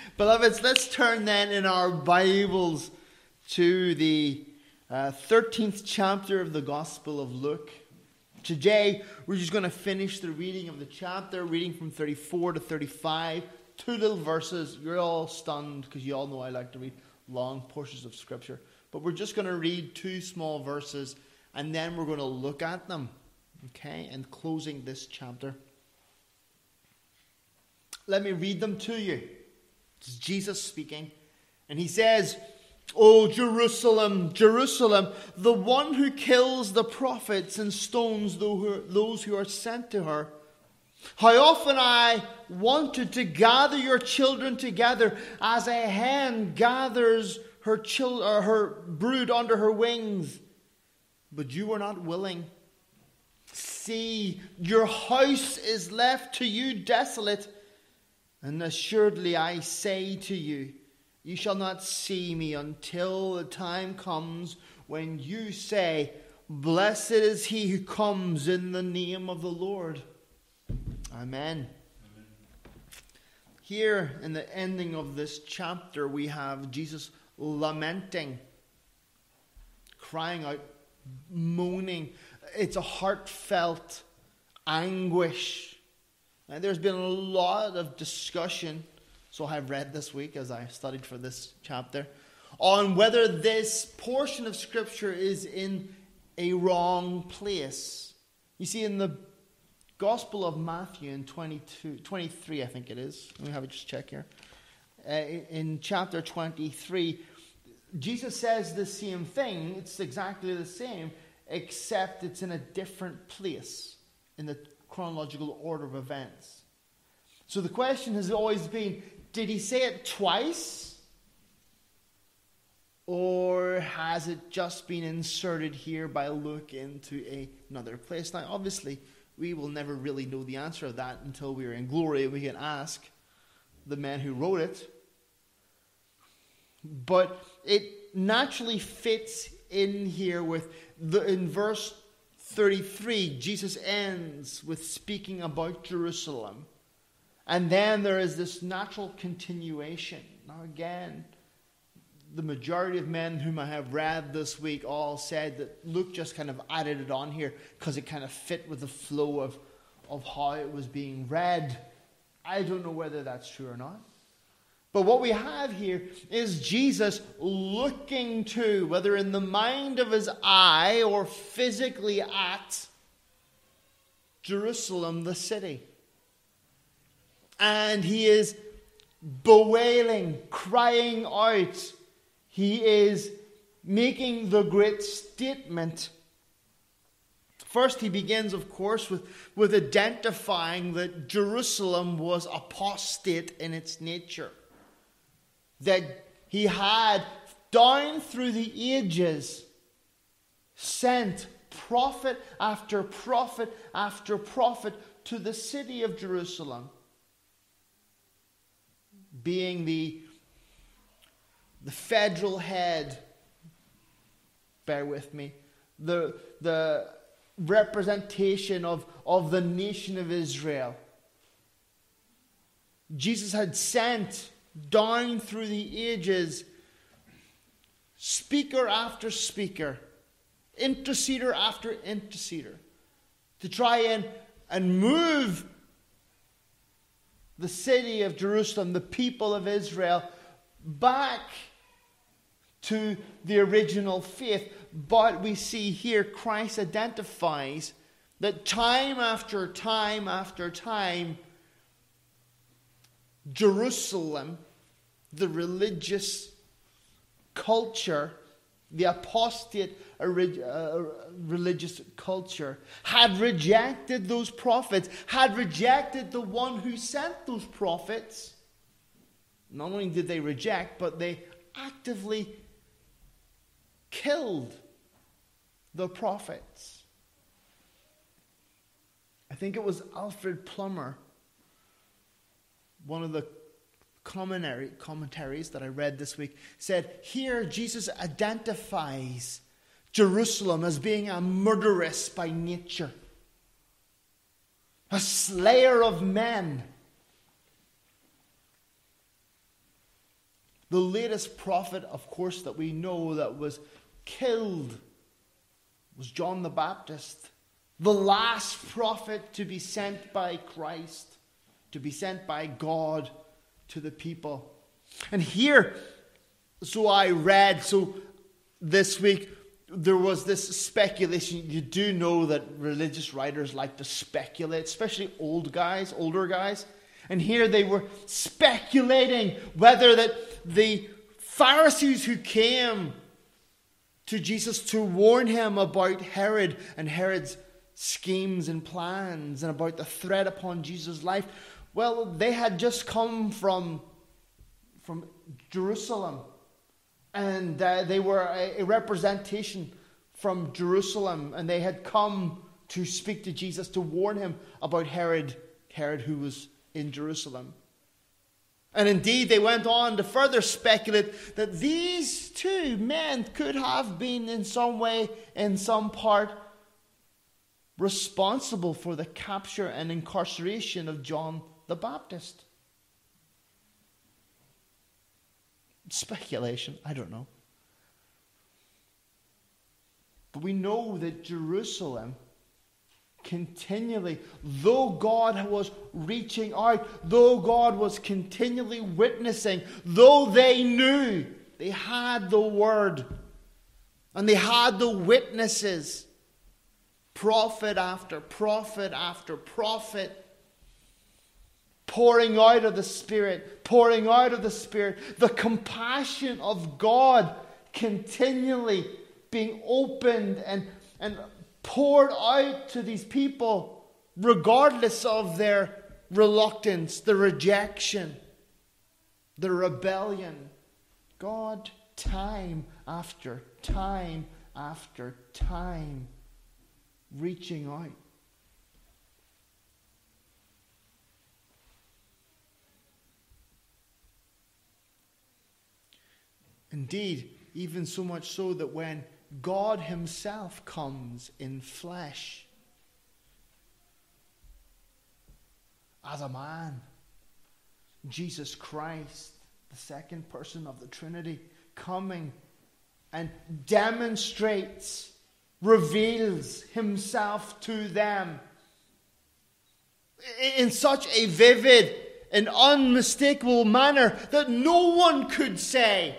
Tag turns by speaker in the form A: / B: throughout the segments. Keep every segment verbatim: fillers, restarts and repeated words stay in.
A: Beloveds, let's turn then in our Bibles to the uh, thirteenth chapter of the Gospel of Luke. Today, we're just going to finish the reading of the chapter, reading from thirty-four to thirty-five. Two little verses. You're all stunned because you all know I like to read long portions of Scripture. But we're just going to read two small verses, and then we're going to look at them. Okay, and closing this chapter. Let me read them to you. This is Jesus speaking. And he says, "O Jerusalem, Jerusalem, the one who kills the prophets and stones those who are sent to her. How often I wanted to gather your children together as a hen gathers her, chil- or her brood under her wings. But you were not willing. See, your house is left to you desolate. And assuredly I say to you, you shall not see me until the time comes when you say, blessed is he who comes in the name of the Lord." Amen. Amen. Here in the ending of this chapter, we have Jesus lamenting, crying out, moaning. It's a heartfelt anguish. Now, there's been a lot of discussion, so I've read this week as I studied for this chapter, on whether this portion of Scripture is in a wrong place. You see, in the Gospel of Matthew in twenty-two, twenty-three, I think it is. Let me have a just check here. Uh, in chapter twenty-three, Jesus says the same thing. It's exactly the same, except it's in a different place in the chronological order of events. So the question has always been, did he say it twice? Or has it just been inserted here by Luke into a, another place? Now, obviously, we will never really know the answer of that until we are in glory. We can ask the man who wrote it. But it naturally fits in here with, the in verse thirty-three, Jesus ends with speaking about Jerusalem. And then there is this natural continuation. Now again, the majority of men whom I have read this week all said that Luke just kind of added it on here because it kind of fit with the flow of, of how it was being read. I don't know whether that's true or not. But what we have here is Jesus looking to, whether in the mind of his eye or physically at, Jerusalem, the city. And he is bewailing, crying out. He is making the great statement. First, he begins, of course, with, with identifying that Jerusalem was apostate in its nature. That he had, down through the ages, sent prophet after prophet after prophet to the city of Jerusalem, being the, the federal head, bear with me, the, the representation of, of the nation of Israel. Jesus had sent down through the ages speaker after speaker, interceder after interceder, to try and, and move the city of Jerusalem, the people of Israel, back to the original faith. But we see here Christ identifies that time after time after time, Jerusalem, the religious culture, the apostate uh, religious culture, had rejected those prophets, had rejected the one who sent those prophets. Not only did they reject, but they actively killed the prophets. I think it was Alfred Plummer, one of the commentary, commentaries that I read this week, said, here Jesus identifies Jerusalem as being a murderess by nature, a slayer of men. The latest prophet, of course, that we know that was killed was John the Baptist. The last prophet to be sent by Christ, to be sent by God to the people. And here, so I read, so this week, there was this speculation. You do know that religious writers like to speculate, especially old guys, older guys. And here they were speculating whether that the Pharisees who came to Jesus to warn him about Herod and Herod's schemes and plans and about the threat upon Jesus' life, well, they had just come from, from Jerusalem. And uh, they were a, a representation from Jerusalem. And they had come to speak to Jesus, to warn him about Herod, Herod who was in Jerusalem. And indeed, they went on to further speculate that these two men could have been in some way, in some part, responsible for the capture and incarceration of John the Baptist. Speculation, I don't know. But we know that Jerusalem continually, though God was reaching out, though God was continually witnessing, though they knew, they had the word, and they had the witnesses, prophet after prophet after prophet, pouring out of the Spirit, pouring out of the Spirit, the compassion of God continually being opened and, and poured out to these people, regardless of their reluctance, the rejection, the rebellion. God, time after time after time, reaching out. Indeed, even so much so that when God himself comes in flesh as a man, Jesus Christ, the second person of the Trinity, coming and demonstrates, reveals himself to them in such a vivid and unmistakable manner that no one could say.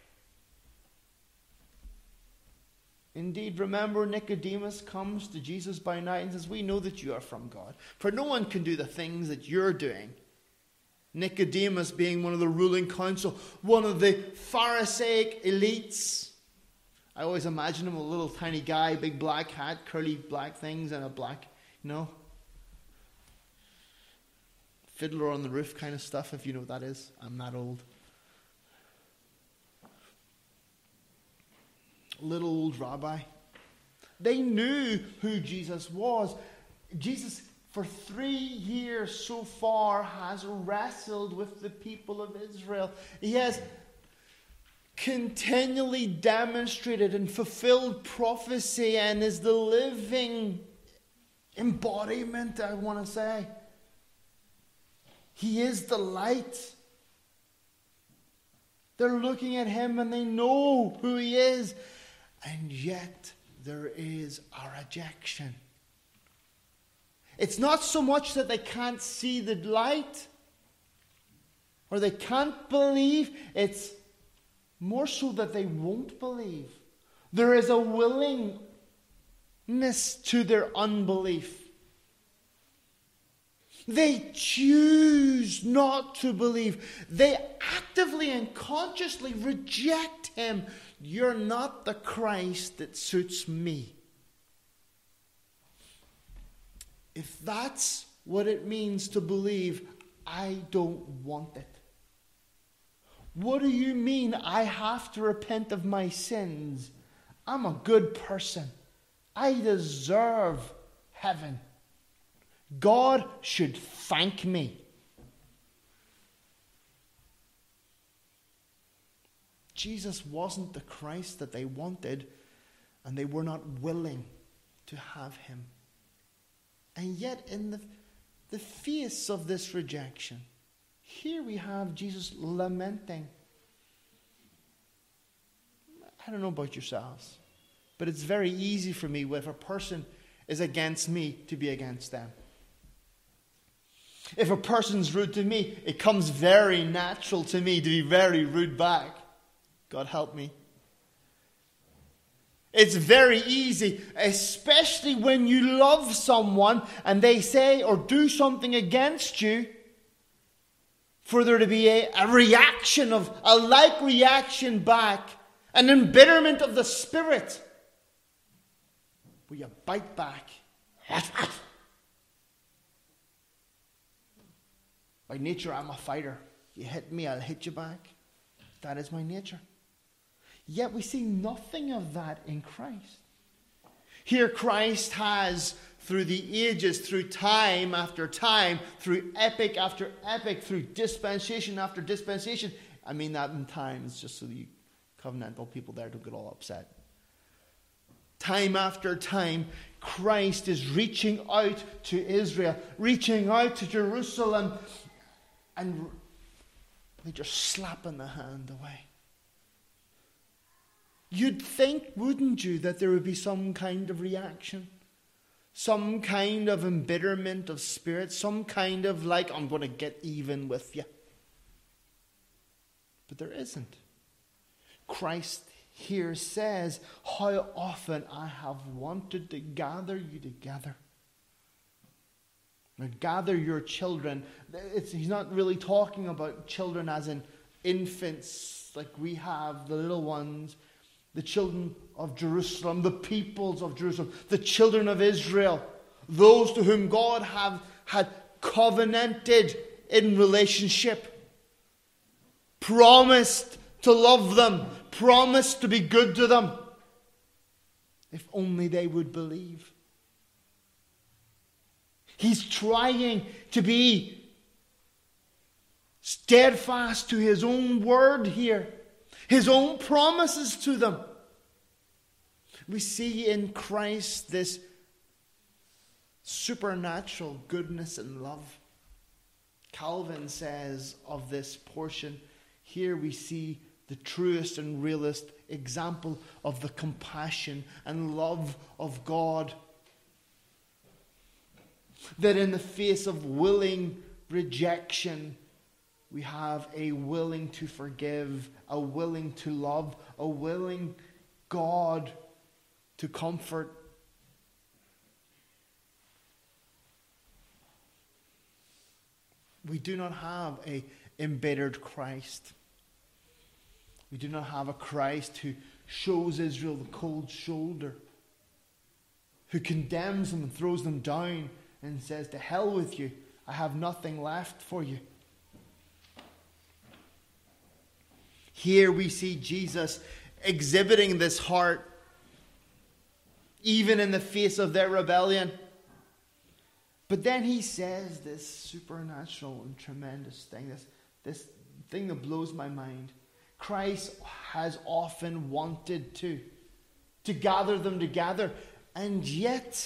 A: Indeed, remember, Nicodemus comes to Jesus by night and says, "We know that you are from God, for no one can do the things that you're doing." Nicodemus being one of the ruling council, one of the Pharisaic elites. I always imagine him a little tiny guy, big black hat, curly black things, and a black, you know, Fiddler on the Roof kind of stuff, if you know what that is. I'm not old. Little old rabbi. They knew who Jesus was. Jesus, for three years so far, has wrestled with the people of Israel. He has continually demonstrated and fulfilled prophecy and is the living embodiment, I want to say. He is the light. They're looking at him and they know who he is. And yet there is a rejection. It's not so much that they can't see the light or they can't believe. It's more so that they won't believe. There is a willingness to their unbelief. They choose not to believe. They actively and consciously reject him. You're not the Christ that suits me. If that's what it means to believe, I don't want it. What do you mean I have to repent of my sins? I'm a good person. I deserve heaven. God should thank me. Jesus wasn't the Christ that they wanted, and they were not willing to have him. And yet, in the, the face of this rejection, here we have Jesus lamenting. I don't know about yourselves, but it's very easy for me if a person is against me to be against them. If a person's rude to me, it comes very natural to me to be very rude back. God help me. It's very easy, especially when you love someone and they say or do something against you, for there to be a, a reaction of, a like reaction back, an embitterment of the spirit, where you bite back. By nature, I'm a fighter. You hit me, I'll hit you back. That is my nature. Yet we see nothing of that in Christ. Here Christ has, through the ages, through time after time, through epic after epic, through dispensation after dispensation. I mean that in times, just so you covenantal people there don't get all upset. Time after time, Christ is reaching out to Israel, reaching out to Jerusalem, and they just slapping the hand away. You'd think, wouldn't you, that there would be some kind of reaction, some kind of embitterment of spirit, some kind of like, I'm going to get even with you. But there isn't. Christ here says, how often I have wanted to gather you together. Or gather your children. It's, he's not really talking about children as in infants like we have, the little ones. The children of Jerusalem, the peoples of Jerusalem, the children of Israel, those to whom God have, had covenanted in relationship, promised to love them, promised to be good to them, if only they would believe. He's trying to be steadfast to his own word here. His own promises to them. We see in Christ this supernatural goodness and love. Calvin says of this portion, here we see the truest and realest example of the compassion and love of God. That in the face of willing rejection, we have a willing to forgive, a willing to love, a willing God to comfort. We do not have a embittered Christ. We do not have a Christ who shows Israel the cold shoulder, who condemns them and throws them down and says, to hell with you, I have nothing left for you. Here we see Jesus exhibiting this heart, even in the face of their rebellion. But then he says this supernatural and tremendous thing, this, this thing that blows my mind. Christ has often wanted to, to gather them together, and yet,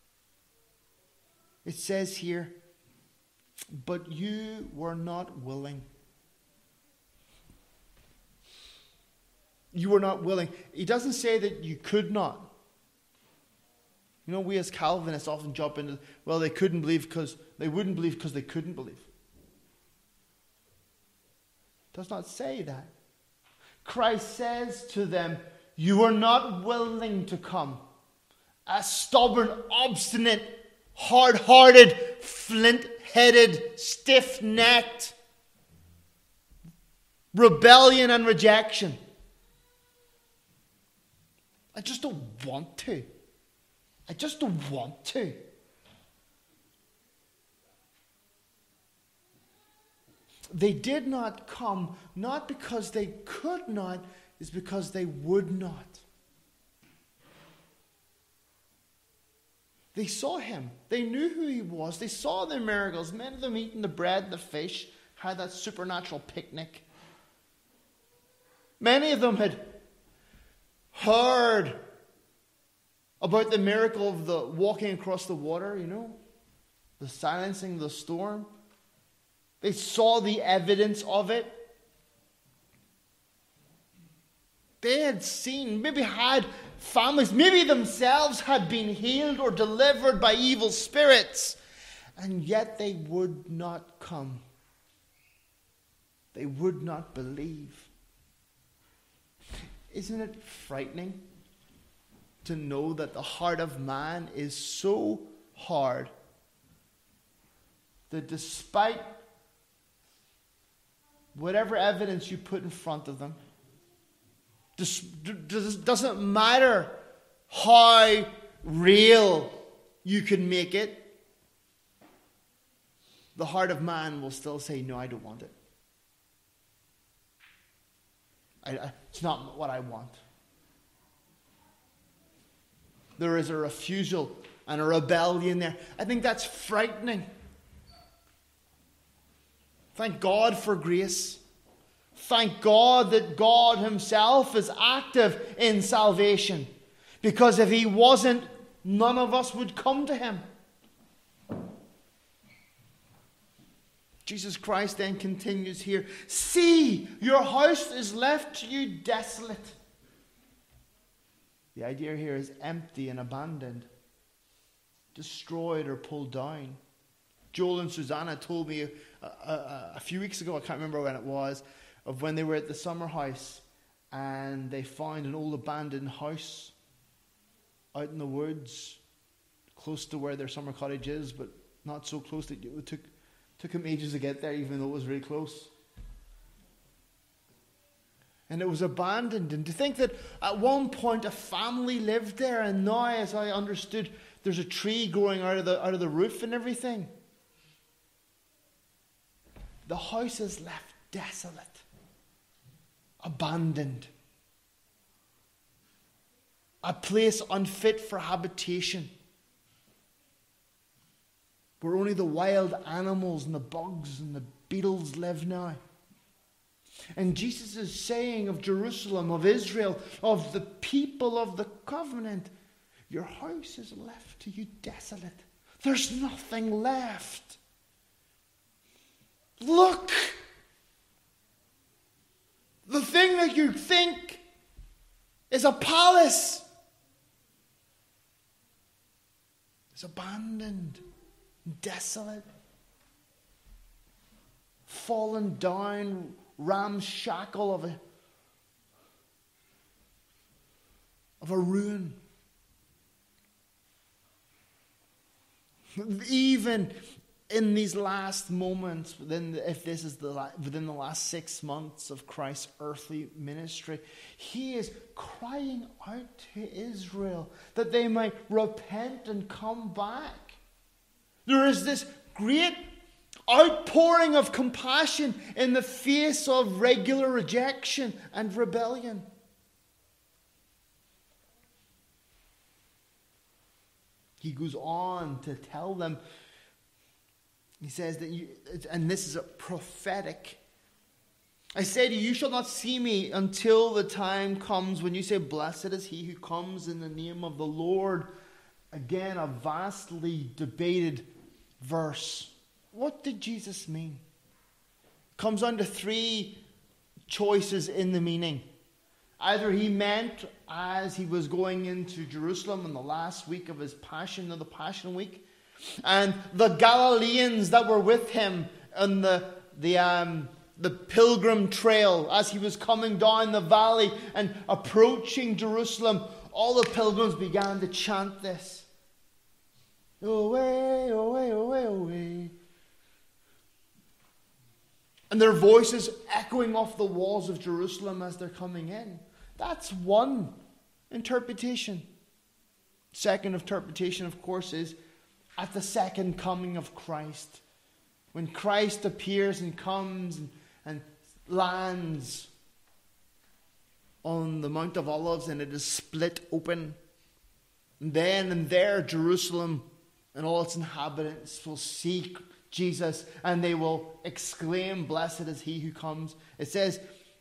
A: it says here, but you were not willing. You were not willing. He doesn't say that you could not. You know, we as Calvinists often jump into, well, they couldn't believe because, they wouldn't believe because they couldn't believe. It does not say that. Christ says to them, you were not willing to come. A stubborn, obstinate, hard-hearted, flint-headed, stiff-necked rebellion and rejection. I just don't want to. I just don't want to. They did not come, not because they could not, it's because they would not. They saw him. They knew who he was. They saw the miracles. Many of them eating the bread and the fish, had that supernatural picnic. Many of them had heard about the miracle of the walking across the water, you know, the silencing the storm. They saw the evidence of it. They had seen, maybe had families, maybe themselves had been healed or delivered by evil spirits, and yet they would not come. They would not believe. Isn't it frightening to know that the heart of man is so hard that despite whatever evidence you put in front of them, doesn't matter how real you can make it, the heart of man will still say, no, I don't want it. I, I, it's not what I want. There is a refusal and a rebellion there. I think that's frightening. Thank God for grace. Thank God that God himself is active in salvation. Because if he wasn't, none of us would come to him. Jesus Christ then continues here. See, your house is left to you desolate. The idea here is empty and abandoned, destroyed or pulled down. Joel and Susanna told me a, a, a few weeks ago, I can't remember when it was, of when they were at the summer house and they found an old abandoned house out in the woods, close to where their summer cottage is, but not so close that it took took them ages to get there, even though it was very close. And it was abandoned. And to think that at one point a family lived there, and now, as I understood, there's a tree growing out of the out of the roof and everything. The house is left desolate, abandoned, a place unfit for habitation, where only the wild animals and the bugs and the beetles live now. And Jesus is saying of Jerusalem, of Israel, of the people of the covenant, your house is left to you desolate. There's nothing left. Look! The thing that you think is a palace is abandoned, desolate, fallen down, ramshackle of a of a ruin. Even in these last moments, within the, if this is the within the last six months of Christ's earthly ministry, he is crying out to Israel that they might repent and come back. There is this great outpouring of compassion in the face of regular rejection and rebellion. He goes on to tell them, he says that you, and this is a prophetic, I say to you, you shall not see me until the time comes when you say, blessed is he who comes in the name of the Lord. Again, a vastly debated verse. What did Jesus mean? Comes down to three choices in the meaning. Either he meant as he was going into Jerusalem in the last week of his Passion, of the Passion Week, and the Galileans that were with him on the the um, the pilgrim trail as he was coming down the valley and approaching Jerusalem, all the pilgrims began to chant this. Away, away, away, away. And their voices echoing off the walls of Jerusalem as they're coming in. That's one interpretation. Second interpretation, of course, is at the second coming of Christ. When Christ appears and comes and, and lands on the Mount of Olives and it is split open. And then and there Jerusalem and all its inhabitants will seek Jesus and they will exclaim, blessed is he who comes. It says,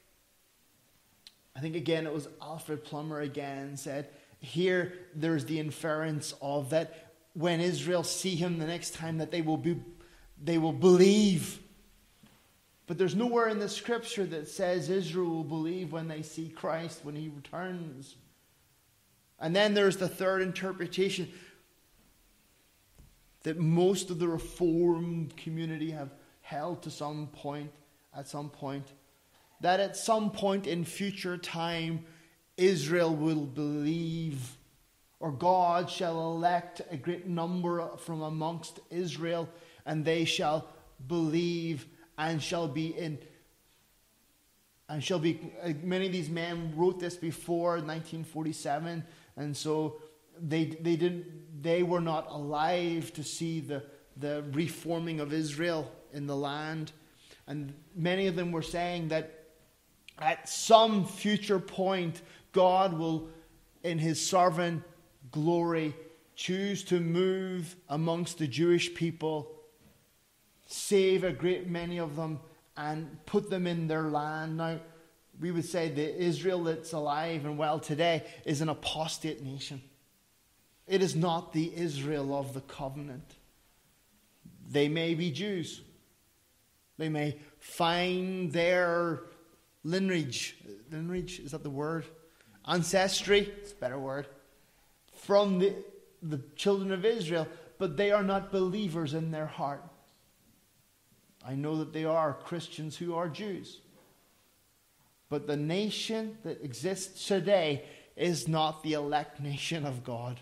A: I think again it was Alfred Plummer again said, here there's the inference of that when Israel see him the next time that they will be, they will believe But there's nowhere in the scripture that says Israel will believe when they see Christ, when he returns. And then there's the third interpretation that most of the Reformed community have held to some point, at some point, that at some point in future time, Israel will believe, or God shall elect a great number from amongst Israel, and they shall believe and shall be in, and shall be, many of these men wrote this before nineteen forty-seven, and so they they didn't, they were not alive to see the, the reforming of Israel in the land. And many of them were saying that at some future point, God will, in his sovereign glory, choose to move amongst the Jewish people, save a great many of them, and put them in their land. Now, we would say the Israel that's alive and well today is an apostate nation. It is not the Israel of the covenant. They may be Jews. They may find their lineage, lineage, is that the word? Ancestry, it's a better word, from the, the children of Israel, but they are not believers in their heart. I know that they are Christians who are Jews. But the nation that exists today is not the elect nation of God.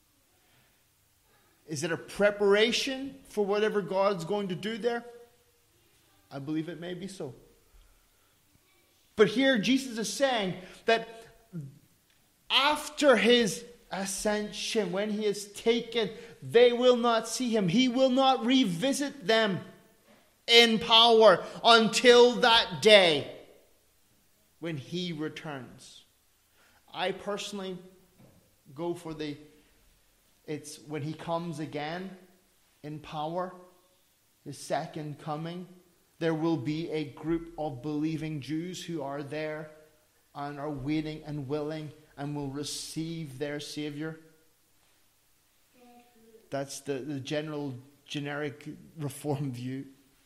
A: Is it a preparation for whatever God's going to do there? I believe it may be so. But here Jesus is saying that after his ascension, when he is taken, they will not see him. He will not revisit them in power until that day when he returns. I personally go for the, it's when he comes again in power, his second coming. There will be a group of believing Jews who are there and are waiting and willing and will receive their Savior. That's the, the general, generic Reform view.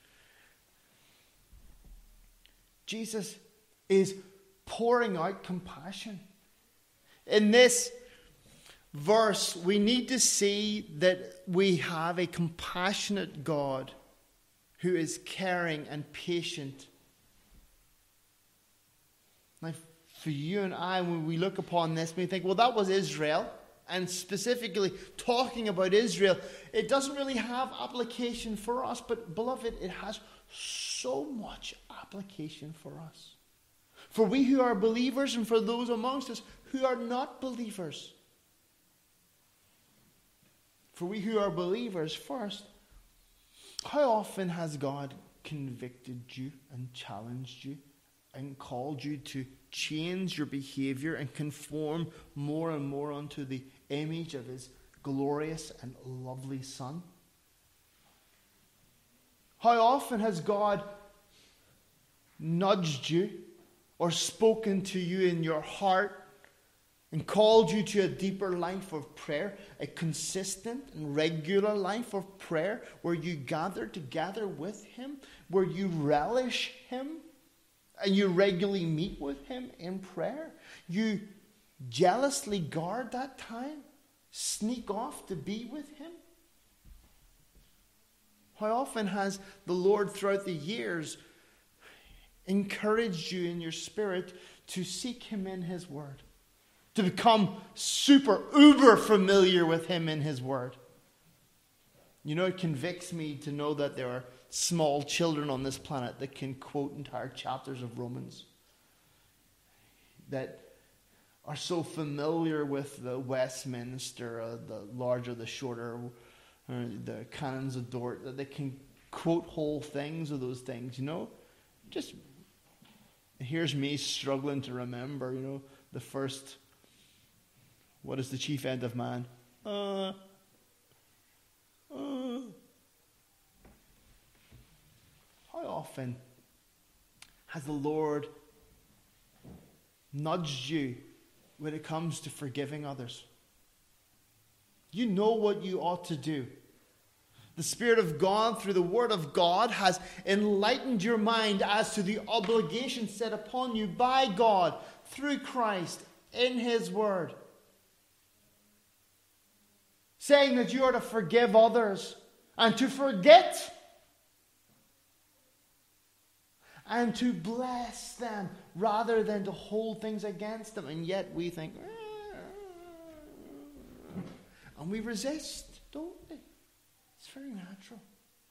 A: Jesus is pouring out compassion. In this verse, we need to see that we have a compassionate God who is caring and patient. Now, for you and I, when we look upon this, we think, well, that was Israel. And specifically talking about Israel, it doesn't really have application for us. But, beloved, it has so much application for us. For we who are believers and for those amongst us who are not believers. For we who are believers, first, how often has God convicted you and challenged you and called you to change your behavior and conform more and more unto the image of his glorious and lovely Son? How often has God nudged you or spoken to you in your heart and called you to a deeper life of prayer, a consistent and regular life of prayer where you gather together with him, where you relish him, and you regularly meet with him in prayer? You jealously guard that time, sneak off to be with him? How often has the Lord throughout the years encouraged you in your spirit to seek him in his word? To become super, uber familiar with him in his word? You know, it convicts me to know that there are small children on this planet that can quote entire chapters of Romans, that are so familiar with the Westminster, uh, the larger, the shorter, uh, the canons of Dort, that they can quote whole things of those things, you know. Just, here's me struggling to remember, you know, the first, what is the chief end of man? Uh, uh. How often has the Lord nudged you when it comes to forgiving others? You know what you ought to do. The Spirit of God, through the Word of God, has enlightened your mind as to the obligation set upon you by God through Christ in His Word. Saying that you are to forgive others and to forget and to bless them rather than to hold things against them. And yet we think, eh, and we resist, don't we? It's very natural.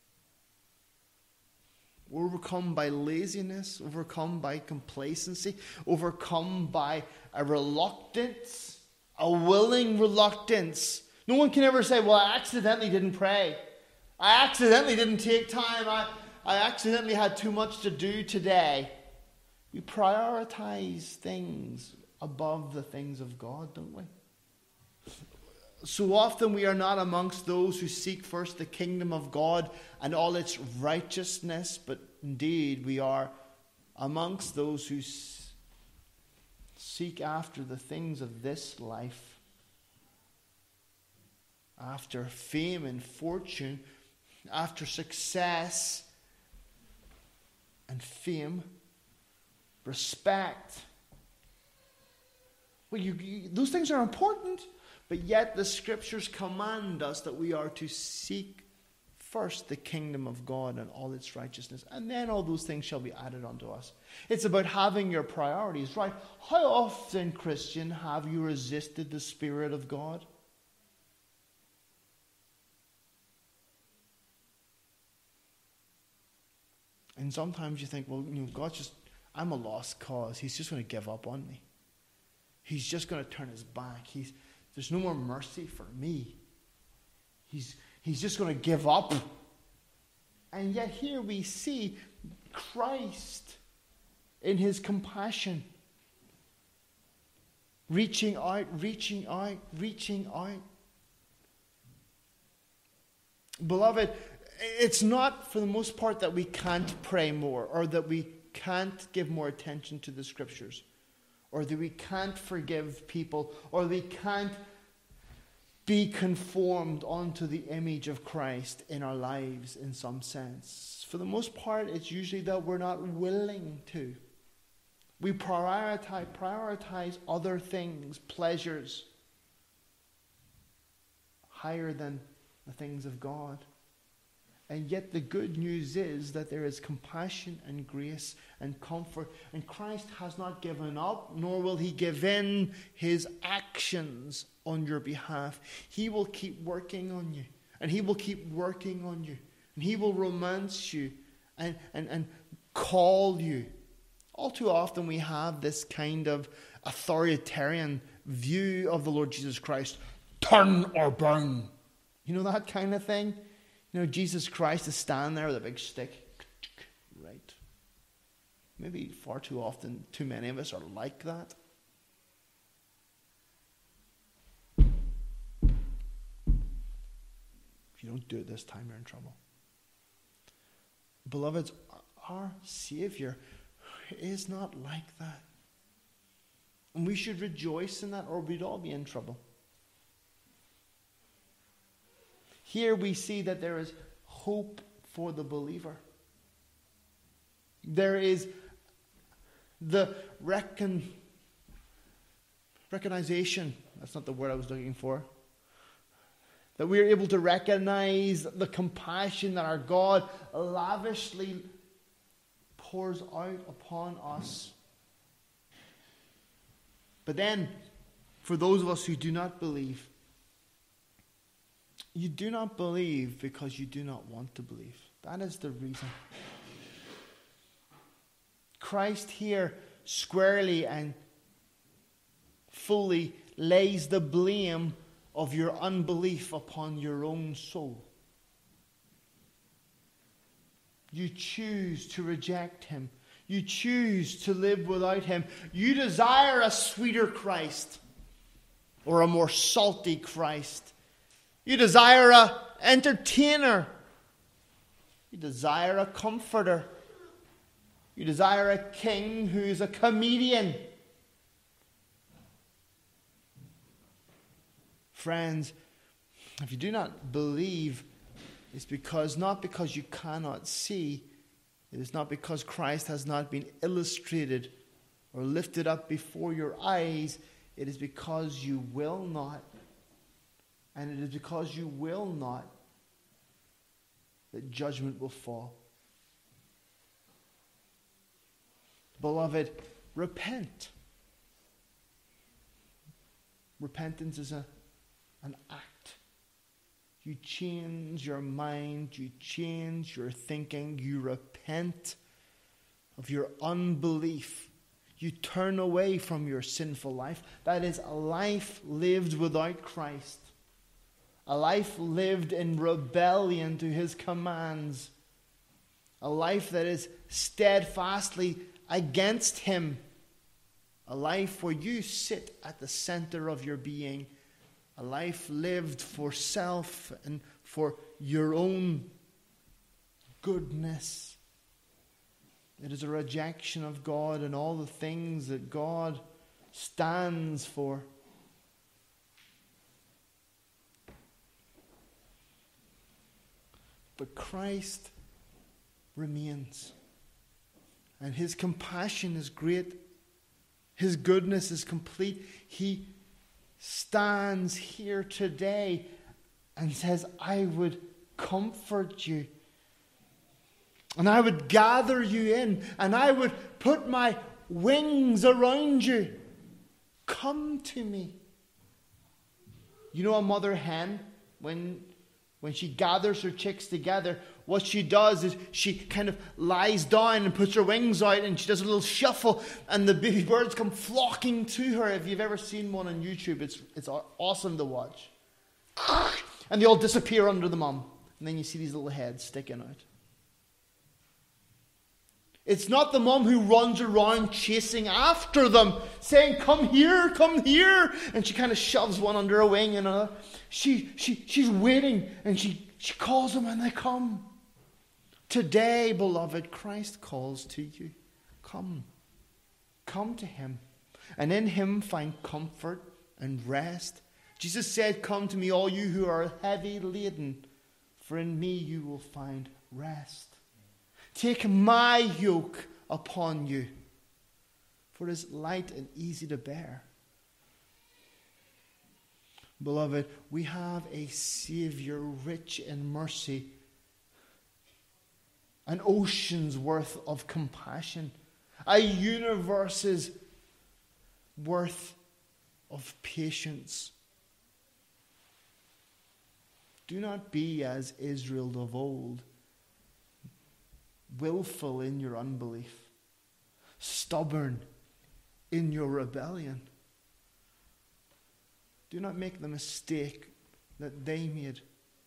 A: We're overcome by laziness, overcome by complacency, overcome by a reluctance, a willing reluctance. No one can ever say, well, I accidentally didn't pray. I accidentally didn't take time. I, I accidentally had too much to do today. We prioritize things above the things of God, don't we? So often we are not amongst those who seek first the kingdom of God and all its righteousness, but indeed we are amongst those who seek after the things of this life, after fame and fortune, after success and fame, respect. Well, you, you, those things are important. But yet the Scriptures command us that we are to seek first the kingdom of God and all its righteousness. And then all those things shall be added unto us. It's about having your priorities right. How often, Christian, have you resisted the Spirit of God? And sometimes you think, well, you know, God's just, I'm a lost cause. He's just going to give up on me. He's just going to turn his back. He's There's no more mercy for me. He's, he's just going to give up. And yet here we see Christ in his compassion. Reaching out, reaching out, reaching out. Beloved, it's not for the most part that we can't pray more or that we can't give more attention to the Scriptures, or that we can't forgive people, or we can't be conformed onto the image of Christ in our lives in some sense. For the most part, it's usually that we're not willing to. We prioritize, prioritize other things, pleasures, higher than the things of God. And yet the good news is that there is compassion and grace and comfort. And Christ has not given up, nor will he give in his actions on your behalf. He will keep working on you. And he will keep working on you. And he will romance you and, and, and call you. All too often we have this kind of authoritarian view of the Lord Jesus Christ. Turn or burn. You know that kind of thing? You know, Jesus Christ is standing there with a big stick. Right. Maybe far too often, too many of us are like that. If you don't do it this time, you're in trouble. Beloveds, our Savior is not like that. And we should rejoice in that, or we'd all be in trouble. Here we see that there is hope for the believer. There is the recon, recognition, that's not the word I was looking for, that we are able to recognize the compassion that our God lavishly pours out upon us. But then, for those of us who do not believe, you do not believe because you do not want to believe. That is the reason. Christ here squarely and fully lays the blame of your unbelief upon your own soul. You choose to reject him. You choose to live without him. You desire a sweeter Christ or a more salty Christ. You desire an entertainer. You desire a comforter. You desire a king who is a comedian. Friends, if you do not believe is because, not because you cannot see, it is not because Christ has not been illustrated or lifted up before your eyes, it is because you will not. And it is because you will not that judgment will fall. Beloved, repent. Repentance is a, an act. You change your mind, you change your thinking, you repent of your unbelief. You turn away from your sinful life. That is a life lived without Christ. A life lived in rebellion to his commands. A life that is steadfastly against him. A life where you sit at the center of your being. A life lived for self and for your own goodness. It is a rejection of God and all the things that God stands for. But Christ remains. And his compassion is great. His goodness is complete. He stands here today and says, I would comfort you. And I would gather you in. And I would put my wings around you. Come to me. You know a mother hen, when, when she gathers her chicks together, what she does is she kind of lies down and puts her wings out and she does a little shuffle and the baby birds come flocking to her. If you've ever seen one on YouTube, it's, it's awesome to watch. And they all disappear under the mum. And then you see these little heads sticking out. It's not the mum who runs around chasing after them, saying, come here, come here. And she kind of shoves one under her wing and another. She, she, she's waiting and she, she calls them and they come. Today, beloved, Christ calls to you. Come. Come to him. And in him find comfort and rest. Jesus said, come to me, all you who are heavy laden, for in me you will find rest. Take my yoke upon you, for it is light and easy to bear. Beloved, we have a Savior rich in mercy, an ocean's worth of compassion, a universe's worth of patience. Do not be as Israel of old, willful in your unbelief, stubborn in your rebellion. Do not make the mistake that they made,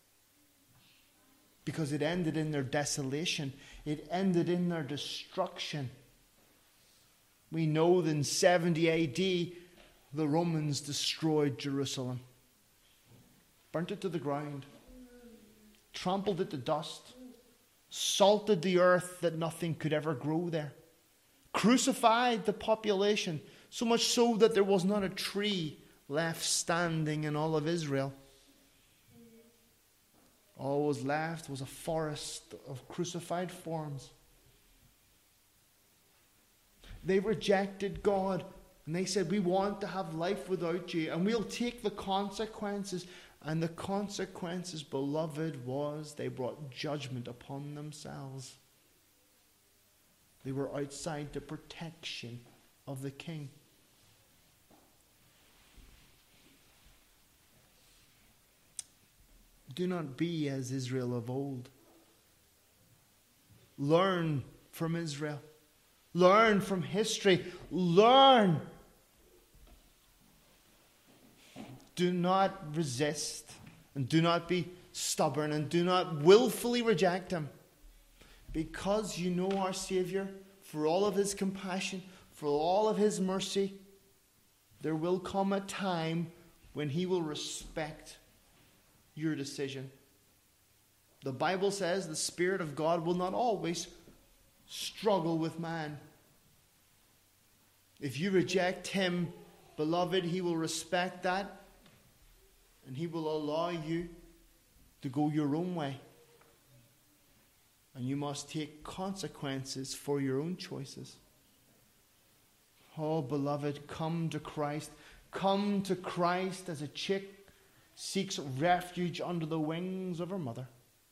A: because it ended in their desolation. It ended in their destruction. We know that in seventy A D, the Romans destroyed Jerusalem, burnt it to the ground, trampled it to dust, salted the earth that nothing could ever grow there, crucified the population, so much so that there was not a tree left standing in all of Israel. All was left was a forest of crucified forms. They rejected God and they said, we want to have life without you and we'll take the consequences. And the consequences, beloved, was they brought judgment upon themselves. They were outside the protection of the king. Do not be as Israel of old. Learn from Israel. Learn from history. Learn. Do not resist. And do not be stubborn. And do not willfully reject him. Because you know our Savior, for all of his compassion, for all of his mercy, there will come a time when he will respect your decision. The Bible says the Spirit of God will not always struggle with man. If you reject him, beloved, he will respect that and he will allow you to go your own way. And you must take consequences for your own choices. Oh, beloved, come to Christ. Come to Christ as a chick seeks refuge under the wings of her mother.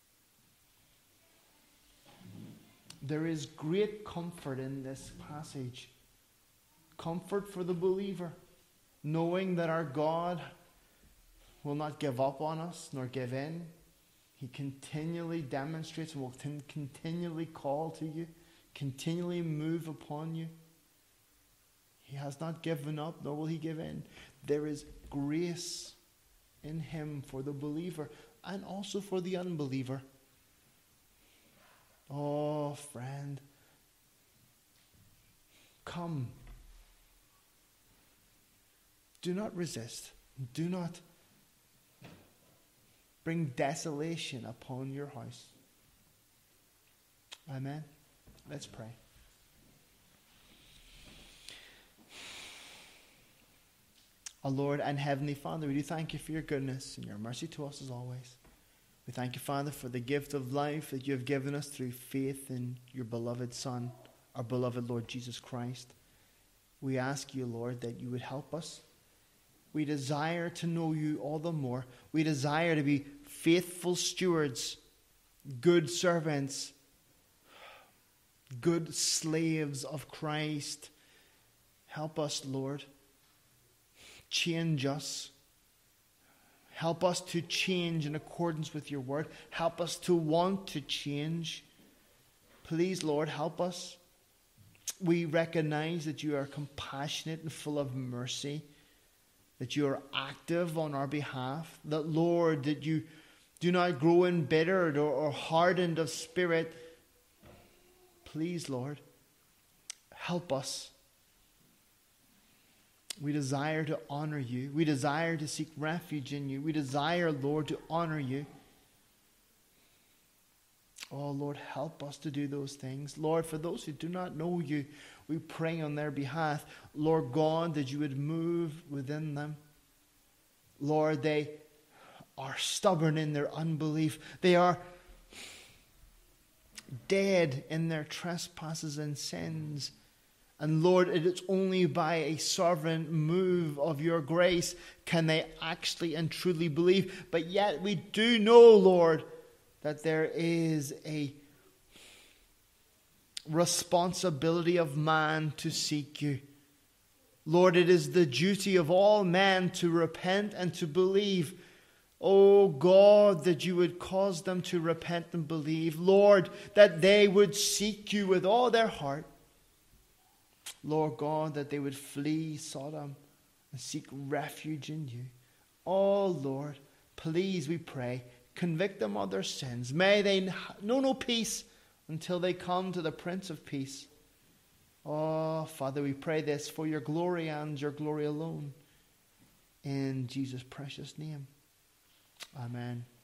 A: There is great comfort in this passage. Comfort for the believer, knowing that our God will not give up on us nor give in. He continually demonstrates and will continually call to you, continually move upon you. He has not given up, nor will he give in. There is grace in him for the believer and also for the unbeliever. Oh, friend, come. Do not resist. Do not bring desolation upon your house. Amen. Let's pray. Our Lord and Heavenly Father, we do thank you for your goodness and your mercy to us as always. We thank you, Father, for the gift of life that you have given us through faith in your beloved Son, our beloved Lord Jesus Christ. We ask you, Lord, that you would help us. We desire to know you all the more. We desire to be faithful stewards, good servants, good slaves of Christ. Help us, Lord. Change us. Help us to change in accordance with your word. Help us to want to change. Please, Lord, help us. We recognize that you are compassionate and full of mercy, that you are active on our behalf, that, Lord, that you do not grow embittered or, or hardened of spirit. Please, Lord, help us. We desire to honor you. We desire to seek refuge in you. We desire, Lord, to honor you. Oh, Lord, help us to do those things. Lord, for those who do not know you, we pray on their behalf. Lord God, that you would move within them. Lord, they are stubborn in their unbelief. They are dead in their trespasses and sins. And Lord, it is only by a sovereign move of your grace can they actually and truly believe. But yet we do know, Lord, that there is a responsibility of man to seek you. Lord, it is the duty of all men to repent and to believe. Oh God, that you would cause them to repent and believe. Lord, that they would seek you with all their heart. Lord God, that they would flee Sodom and seek refuge in you. Oh Lord, please, we pray, convict them of their sins. May they know no peace until they come to the Prince of Peace. Oh, Father, we pray this for your glory and your glory alone. In Jesus' precious name. Amen.